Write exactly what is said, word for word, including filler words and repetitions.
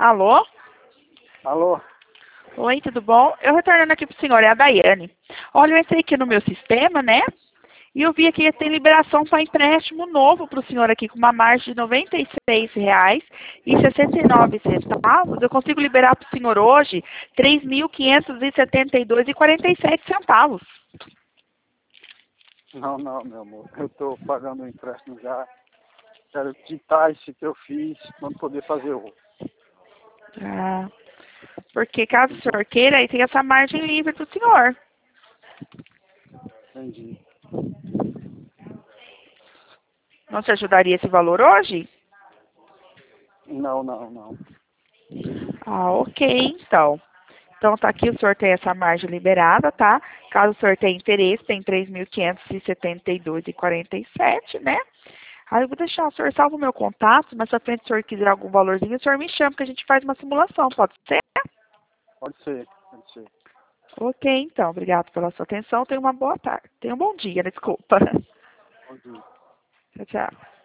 Alô? Alô? Oi, tudo bom? Eu retornando aqui para o senhor, é a Daiane. Olha, eu entrei aqui no meu sistema, né? E eu vi aqui que tem liberação para empréstimo novo para o senhor aqui, com uma margem de noventa e seis reais e sessenta e nove centavos. Eu consigo liberar para o senhor hoje três mil quinhentos e setenta e dois reais e quarenta e sete centavos. Não, não, meu amor. Eu estou pagando o empréstimo já. Quero quitar esse que eu fiz para não poder fazer outro. Ah, porque caso o senhor queira, aí tem essa margem livre para o senhor. Entendi. Não te ajudaria esse valor hoje? Não, não, não. Ah, ok, então. Então tá aqui, o senhor tem essa margem liberada, tá? Caso o senhor tenha interesse, tem três mil quinhentos e setenta e dois reais e quarenta e sete, né? Aí eu vou deixar, o senhor salva o meu contato, mas se a frente o senhor quiser algum valorzinho, o senhor me chama que a gente faz uma simulação, pode ser? Pode ser, pode ser. Ok, então, obrigado pela sua atenção, tenha uma boa tarde. Tenha um bom dia, desculpa. Pode ir. Tchau, tchau.